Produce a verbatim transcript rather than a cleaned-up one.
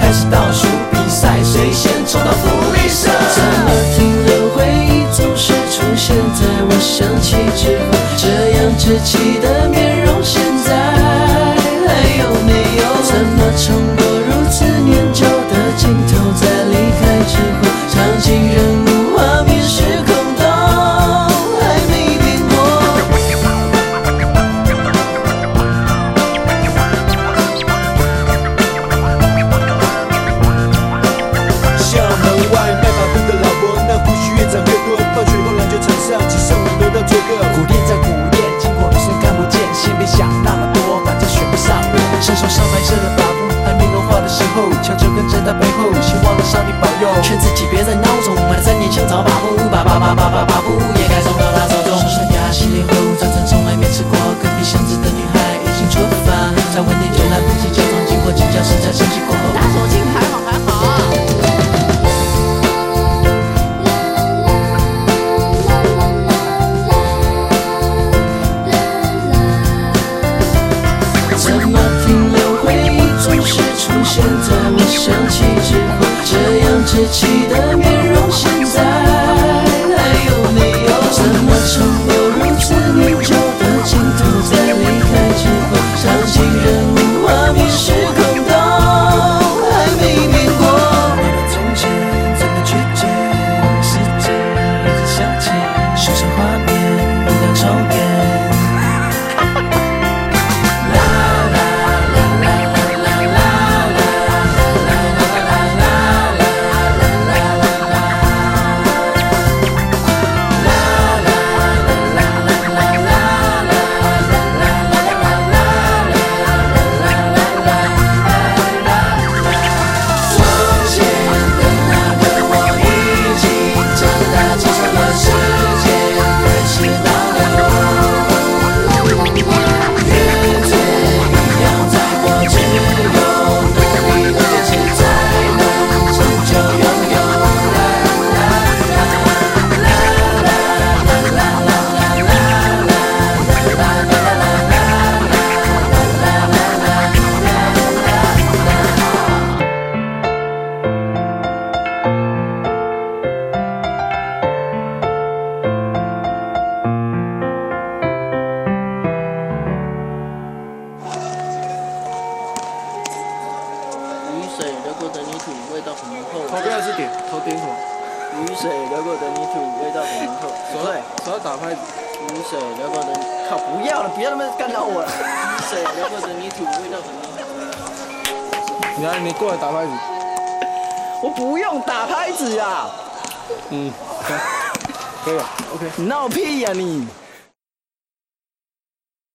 开始倒数比赛，谁先冲到福利社？怎么停留回忆总是出现在我想起之后，这样稚气的面容现在还有没有？怎么冲过如此年久的镜头，在离开之后，场景人物画面时空都还没变过。 校门外卖马步的老伯，那胡须越长越多，放学后篮球场上只剩我们的做客。 苦练在苦练，经过女生看不见，先别想那么多，反正选不上我。伸手上白色的把布，还没融化的时候，悄悄跟在他背后，希望能上帝保佑，劝自己别再孬种，买了三年香草把布，把把把把把把布也该送到他手中。刷刷牙洗脸后，早餐从来没吃过，隔壁巷子的女孩已经出发，再晚点就来不及假装经过进教室，才升级过后。打手亲还好还好。怎么停留回忆总是出现在我想起之后，这样稚气的面容现在还有没有？怎么冲过如此年久的镜头，在离开之后，场景人物画面时空都还没变过。回到从前怎么去见，世界一直向前，手上画面不断重演。 雨水流过的泥土，味道很浓厚。 头不要是点，头点什么？ 雨水流过的泥土，味道很浓厚。 手对， 手要打拍子。 雨水流过的，靠，不要了，不要那么干扰我了。雨水流过的泥土，味道很浓厚。 你来，你过来打拍子。 我不用打拍子啊。 嗯，可以了 ，OK。 你闹屁呀你！